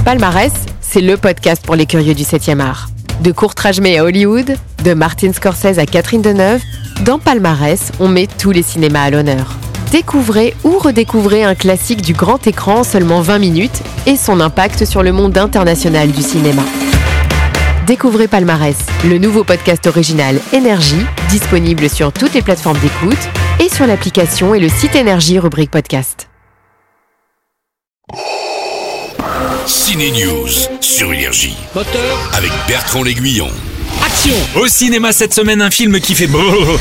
Palmarès, c'est le podcast pour les curieux du 7e art. De Courtrage à Hollywood, de Martin Scorsese à Catherine Deneuve, dans Palmarès, on met tous les cinémas à l'honneur. Découvrez ou redécouvrez un classique du grand écran en seulement 20 minutes et son impact sur le monde international du cinéma. Découvrez Palmarès, le nouveau podcast original Énergie, disponible sur toutes les plateformes d'écoute et sur l'application et le site Énergie rubrique podcast. Ciné News sur Énergie. Moteur. Avec Bertrand L'Aiguillon. Action. Au cinéma cette semaine, un film qui fait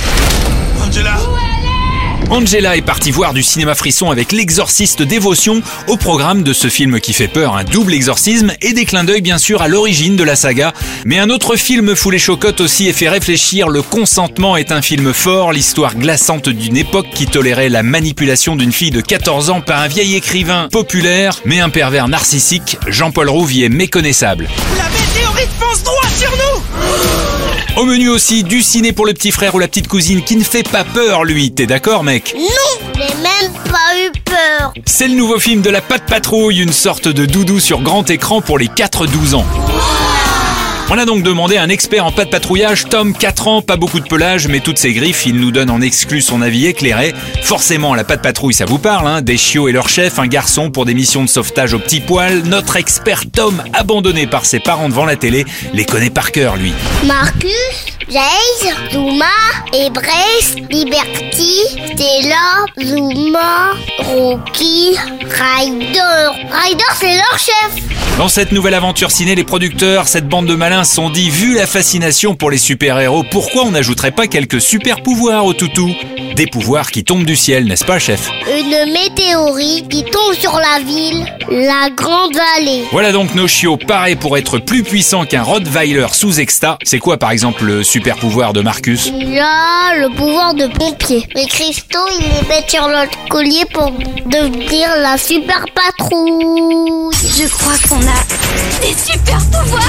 Angela est partie voir du cinéma frisson avec L'Exorciste Dévotion au programme de ce film qui fait peur, un double exorcisme et des clins d'œil bien sûr à l'origine de la saga. Mais un autre film fout les chocottes aussi et fait réfléchir. Le Consentement est un film fort, l'histoire glaçante d'une époque qui tolérait la manipulation d'une fille de 14 ans par un vieil écrivain populaire, mais un pervers narcissique. Jean-Paul Rouvier méconnaissable. La météorite fonce droit sur nous. Au menu aussi, du ciné pour le petit frère ou la petite cousine qui ne fait pas peur lui, t'es d'accord mec ? Non, j'ai même pas eu peur. C'est le nouveau film de la Patte Patrouille, une sorte de doudou sur grand écran pour les 4-12 ans. On a donc demandé à un expert en patte patrouillage, Tom, 4 ans, pas beaucoup de pelage, mais toutes ses griffes, il nous donne en exclu son avis éclairé. Forcément, la patte patrouille, ça vous parle, hein, des chiots et leur chef, un garçon pour des missions de sauvetage au petit poil. Notre expert Tom, abandonné par ses parents devant la télé, les connaît par cœur, lui. Marcus, Jace, Zuma, Ebrest, Liberty, Stella, Zuma, Rocky, Ryder. Ryder, c'est leur chef. Dans cette nouvelle aventure ciné, les producteurs, cette bande de malins se sont dit, vu la fascination pour les super-héros, pourquoi on n'ajouterait pas quelques super-pouvoirs au toutou ? Des pouvoirs qui tombent du ciel, n'est-ce pas, chef ? Une météorite qui tombe sur la ville, la Grande Vallée. Voilà donc nos chiots parés pour être plus puissants qu'un Rottweiler sous exta. C'est quoi, par exemple, le super-pouvoir de Marcus ? Il a le pouvoir de pompier. Les cristaux, ils les mettent sur notre collier pour devenir la super patrouille. Je crois qu'on a des super pouvoirs.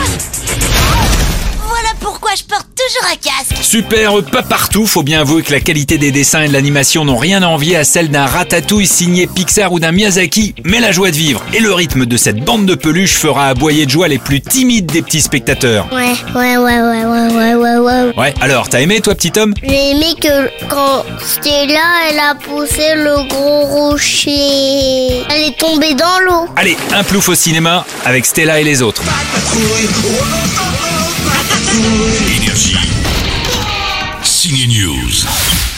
Voilà pourquoi je porte toujours un casque. Super pas partout, faut bien avouer que la qualité des dessins et de l'animation n'ont rien à envier à celle d'un Ratatouille signé Pixar ou d'un Miyazaki, mais la joie de vivre et le rythme de cette bande de peluches fera aboyer de joie les plus timides des petits spectateurs. Ouais. Ouais, alors t'as aimé toi petit homme ? J'ai aimé que quand Stella, elle a poussé le gros rocher, elle est tombée dans l'eau. Allez, un plouf au cinéma avec Stella et les autres. Énergie. Ciné News.